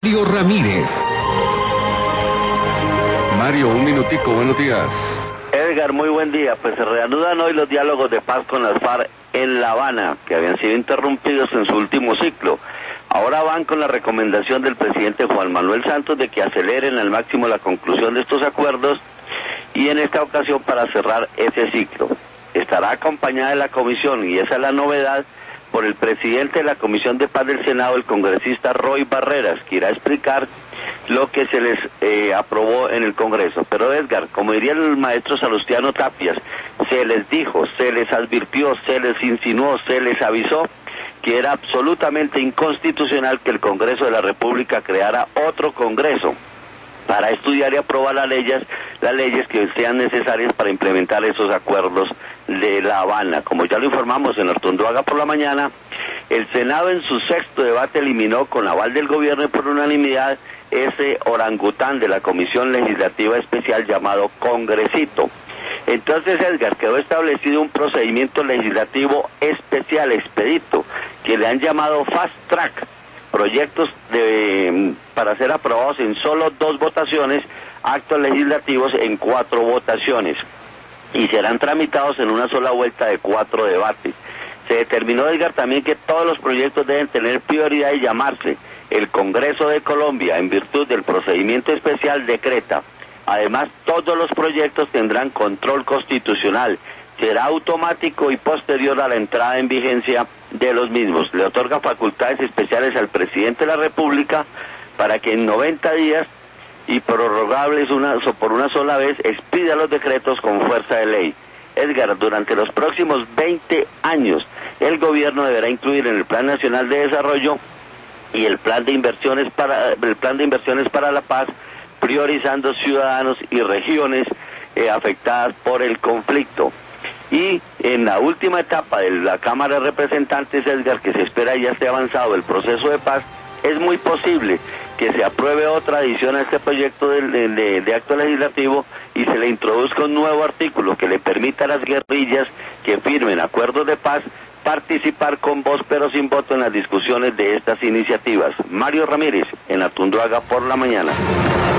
Mario Ramírez. Mario, un minutico, buenos días. Edgar, muy buen día. Pues se reanudan hoy los diálogos de paz con las FARC en La Habana, que habían sido interrumpidos en su último ciclo. Ahora van con la recomendación del presidente Juan Manuel Santos de que aceleren al máximo la conclusión de estos acuerdos y en esta ocasión para cerrar ese ciclo. Estará acompañada de la comisión, y esa es la novedad, por el presidente de la Comisión de Paz del Senado, el congresista Roy Barreras, que irá a explicar lo que se les aprobó en el Congreso. Pero Edgar, como diría el maestro Salustiano Tapias, se les dijo, se les advirtió, se les insinuó, se les avisó que era absolutamente inconstitucional que el Congreso de la República creara otro Congreso para estudiar y aprobar las leyes que sean necesarias para implementar esos acuerdos de La Habana. Como ya lo informamos en Artunduaga por la mañana, el Senado en su sexto debate eliminó con aval del gobierno y por unanimidad ese orangután de la Comisión Legislativa Especial llamado Congresito. Entonces, Edgar, quedó establecido un procedimiento legislativo especial, expedito, que le han llamado Fast Track, proyectos para ser aprobados en solo 2 votaciones, actos legislativos en 4 votaciones, y serán tramitados en una sola vuelta de 4 debates. Se determinó, Edgar, también que todos los proyectos deben tener prioridad y llamarse el Congreso de Colombia, en virtud del procedimiento especial, decreta. Además, todos los proyectos tendrán control constitucional, será automático y posterior a la entrada en vigencia de los mismos. Le otorga facultades especiales al presidente de la República para que en 90 días y prorrogables por una sola vez expida los decretos con fuerza de ley. Edgar, durante los próximos 20 años, el gobierno deberá incluir en el Plan Nacional de Desarrollo y el Plan de Inversiones para la Paz, priorizando ciudadanos y regiones afectadas por el conflicto. Y en la última etapa de la Cámara de Representantes, Edgar, que se espera ya esté avanzado el proceso de paz, es muy posible que se apruebe otra adición a este proyecto de acto legislativo y se le introduzca un nuevo artículo que le permita a las guerrillas que firmen acuerdos de paz participar con voz pero sin voto en las discusiones de estas iniciativas. Mario Ramírez, en Artunduaga por la mañana.